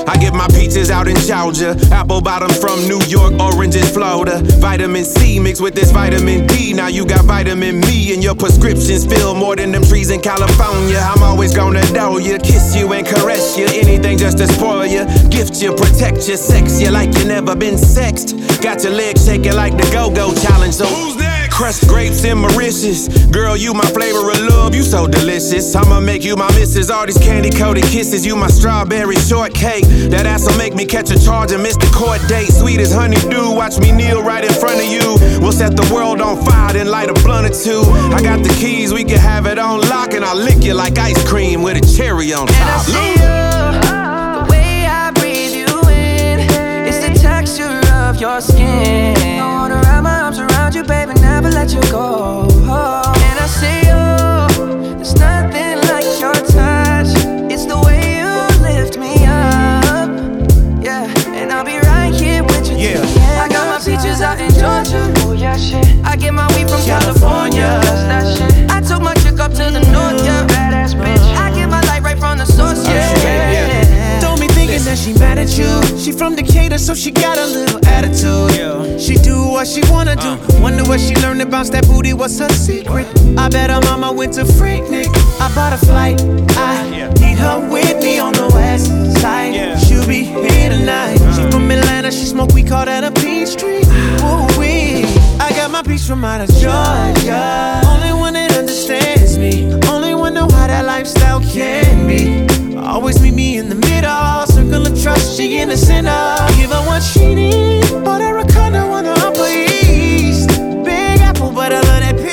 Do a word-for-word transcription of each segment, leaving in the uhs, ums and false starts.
I get my peaches out in Georgia, apple bottoms from New York, oranges, Florida. Vitamin C mixed with this vitamin D. Now you got vitamin me and your prescriptions fill more than them trees in California. I'm always gonna adore you, kiss you and caress you. Anything just to spoil you, gift you, protect you, sex you like you never been sexed. Got your legs shaking like the Go-Go Challenge. So who's next? Crushed grapes and Mauritius. Girl, you my flavor of love, you so delicious. I'ma make you my missus. All these candy-coated kisses, you my strawberry shortcake. That ass'll make me catch a charge and miss the court date. Sweet as honeydew, watch me kneel right in front of you. We'll set the world on fire, then light a blunt or two. I got the keys, we can have it on lock, and I'll lick you like ice cream with a cherry on top. And I see you, the way I breathe you in, it's the texture of your skin. I wanna wrap my arms around you, baby, never let you go. And I see you, there's nothing like your touch. It's the way you lift me up, yeah. And I'll be right here with you. Yeah. I got my peaches out in Georgia. Oh yeah, shit. I get my weed from California. That's that shit. I took my chick up to the north, yeah. Badass bitch. I get my light right from the source, yeah. yeah. yeah. Don't be thinking that she mad at you. She from Decatur, so she got a little attitude. Yeah. She do what she wanna do. Uh. Wonder where she learned to bounce that booty. What's her secret? I bet her mama went to Freaknik. I bought a flight. I yeah. need her with me on the west side. Yeah. She'll be here tonight. Uh. She from Atlanta. She smoke. We call that a Peachtree. Ooh wee. I got my peach from out of Georgia. Only one that understands me. Only one know how that lifestyle can be. Always meet me in the middle. Circle of trust, she in the center. Give her what she need. Bought her a condo on the Upper East. Big apple, but I love that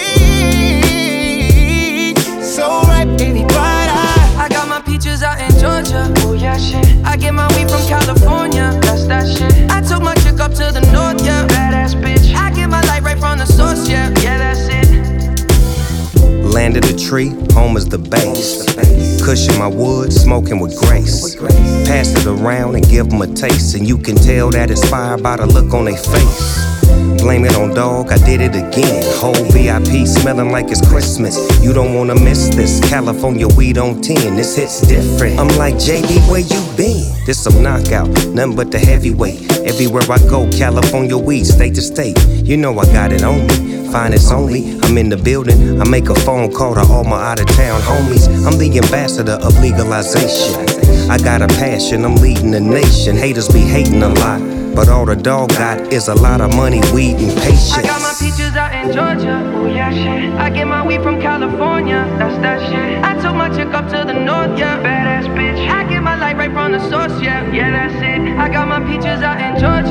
peach. So ripe, baby, bright eye. I got my peaches out in Georgia. Oh yeah, shit. I get my weed from California. That's that shit. I took my chick up to the north, yeah. Badass bitch. I get my light right from the source, yeah. Yeah, that's it. Landed a tree, home is the base. Cushion my wood, smoking with grace. Pass it around and give them a taste, and you can tell that it's fire by the look on their face. Blame it on dog, I did it again. Whole V I P smelling like it's Christmas. You don't wanna miss this. California weed on ten, this hit's different. I'm like, J D, where you been? This some knockout, nothing but the heavyweight. Everywhere I go, California weed, state to state. You know I got it on me. Finest only, I'm in the building. I make a phone call to all my out-of-town homies. I'm the ambassador of legalization. I got a passion, I'm leading the nation. Haters be hating a lot, but all the dog got is a lot of money, weed, and patience. I got my peaches out in Georgia. Oh yeah, shit. I get my weed from California. That's that shit. I took my chick up to the north, yeah. Badass bitch. I get my light right from the source, yeah. Yeah, that's it. I got my peaches out in Georgia.